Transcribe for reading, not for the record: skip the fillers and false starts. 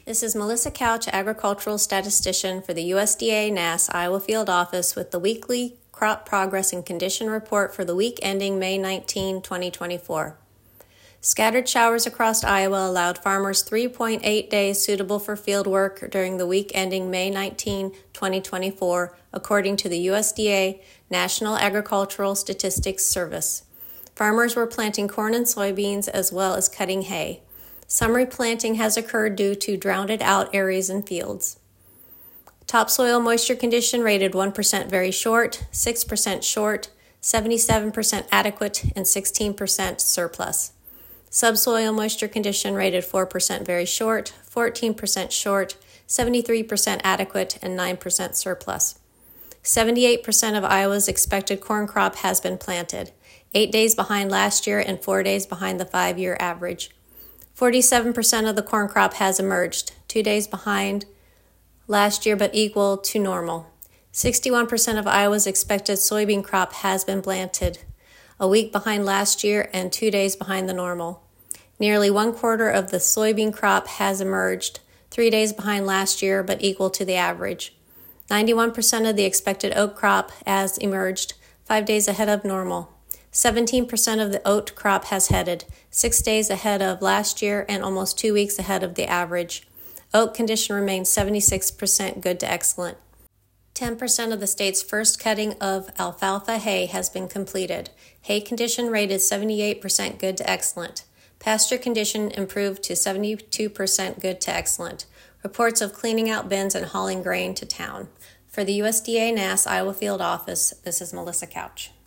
This is Melissa Couch, Agricultural Statistician for the USDA NASS Iowa Field Office with the weekly Crop Progress and Condition Report for the week ending May 19, 2024. Scattered showers across Iowa allowed farmers 3.8 days suitable for field work during the week ending May 19, 2024, according to the USDA National Agricultural Statistics Service. Farmers were planting corn and soybeans as well as cutting hay. Some replanting has occurred due to drowned-out areas and fields. Topsoil moisture condition rated 1% very short, 6% short, 77% adequate, and 16% surplus. Subsoil moisture condition rated 4% very short, 14% short, 73% adequate, and 9% surplus. 78% of Iowa's expected corn crop has been planted, 8 days behind last year and 4 days behind the 5-year average. 47% of the corn crop has emerged, 2 days behind last year but equal to normal. 61% of Iowa's expected soybean crop has been planted, a week behind last year and 2 days behind the normal. Nearly 1/4 of the soybean crop has emerged, 3 days behind last year but equal to the average. 91% of the expected oat crop has emerged, 5 days ahead of normal. 17% of the oat crop has headed, 6 days ahead of last year and almost 2 weeks ahead of the average. Oat condition remains 76% good to excellent. 10% of the state's first cutting of alfalfa hay has been completed. Hay condition rated 78% good to excellent. Pasture condition improved to 72% good to excellent. Reports of cleaning out bins and hauling grain to town. For the USDA NASS Iowa Field Office, this is Melissa Couch.